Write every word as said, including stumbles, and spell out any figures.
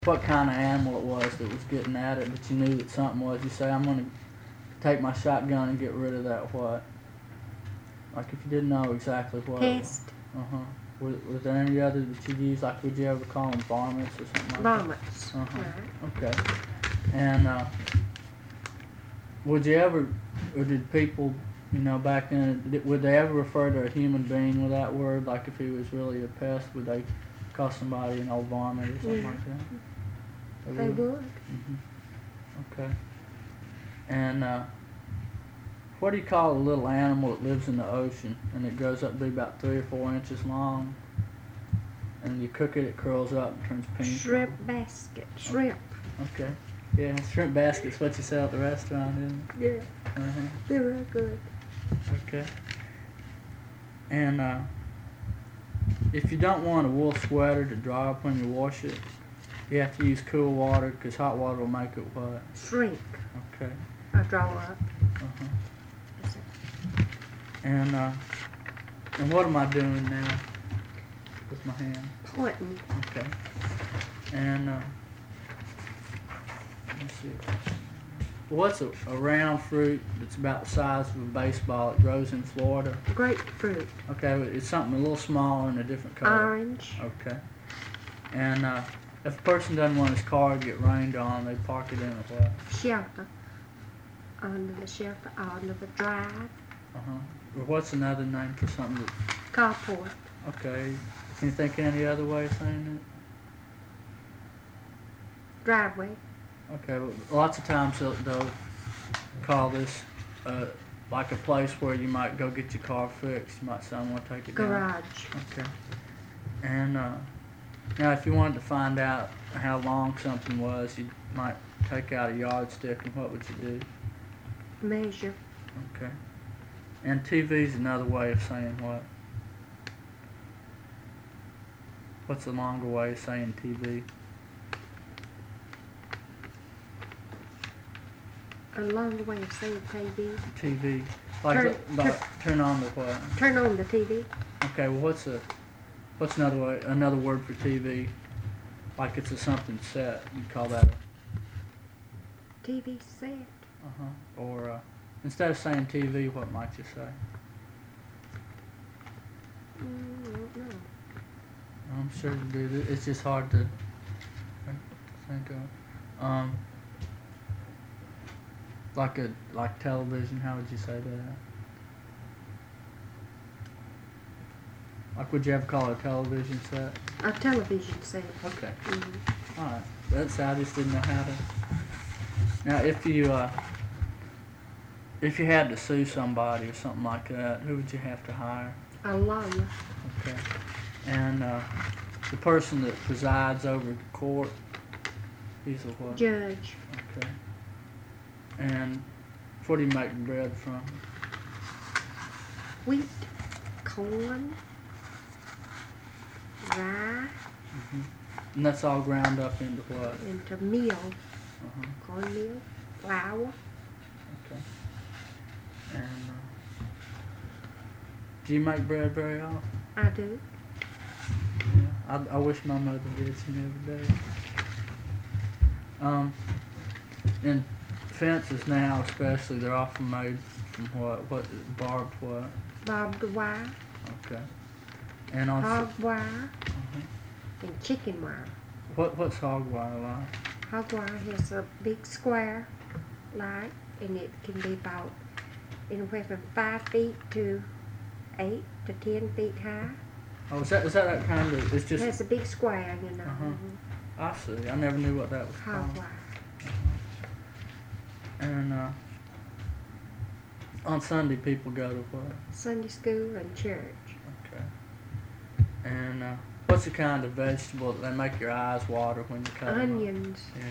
what kind of animal it was that was getting at it, but you knew that something was. You say, I'm going to take my shotgun and get rid of that what? Like if you didn't know exactly what Pest. Uh-huh. Was, was there any other that you used? Like would you ever call them varmints or something like Varmints. that? Uh-huh. Right. Okay. And uh, would you ever, or did people, you know, back then, did, would they ever refer to a human being with that word? Like if he was really a pest, would they call somebody an old varmint or something Yeah. like that? They would. Mm-hmm. Okay. And uh, what do you call a little animal that lives in the ocean and it grows up to be about three or four inches long? And you cook it, it curls up and turns pink. Shrimp basket. Shrimp. Okay. Yeah, shrimp basket's what you sell at the restaurant, isn't Yeah. it? Uh-huh. They're real good. Okay. And uh, if you don't want a wool sweater to dry up when you wash it, you have to use cool water because hot water will make it what? Shrink. Okay. I draw up. Uh-huh. That's it. And uh, and what am I doing now with my hand? Pointing. Okay. And uh, let's see. What's a, a round fruit that's about the size of a baseball? It grows in Florida. Grapefruit. Okay, it's something a little smaller and a different color. Orange. Okay. And uh, if a person doesn't want his car to get rained on, they park it in a what? Shelter. Under the shelter. Under the drive. Uh-huh. Or what's another name for something that... Carport. Okay. Can you think of any other way of saying Driveway. it? Okay, well, lots of times they'll, they'll call this uh, like a place where you might go get your car fixed. You might say, I want to take it down. Garage. Okay. And uh, now if you wanted to find out how long something was, you might take out a yardstick, and what would you do? Measure. Okay. And T V's another way of saying what? What's the longer way of saying T V? A long way of saying T V. T V. Like, Turn- the, like turn on the what? Turn on the T V. Okay, well what's a what's another way another word for T V? Like it's a something set. You call that a T V set. uh-huh. Or uh, instead of saying T V, what might you say? Mm, I don't know. I'm sure you do. It's just hard to think of. Um, like a like television. How would you say that? Like, would you ever call it a television set? A television set. Okay. Mm-hmm. All right. That's I just didn't know how to. Now, if you uh, if you had to sue somebody or something like that, who would you have to hire? A lawyer. Okay. And uh, the person that presides over the court, he's a what? Judge. Okay. And what do you make bread from? Wheat. Corn. Rye. Mm-hmm. And that's all ground up into what? Into meal. Uh-huh. Cornmeal. Flour. Okay. And uh, do you make bread very often? I do. Yeah. I, I wish my mother did. She never does. Um, and fences now, especially, they're often made from what? What barbed what? Barbed wire. Okay. And on Hog wire. uh-huh. And chicken wire. What what's hog wire like? Hog wire has a big square light, and it can be about anywhere from five feet to eight to ten feet high. Oh, is that is that that kind of? It's It just. has a big square, you know. Uh-huh. mhm. I see. I never knew what that was Hog called. wire. And uh, on Sunday, people go to what? Sunday school and church. Okay. And uh, what's the kind of vegetable that they make your eyes water when you cut them up? Onions. Yeah.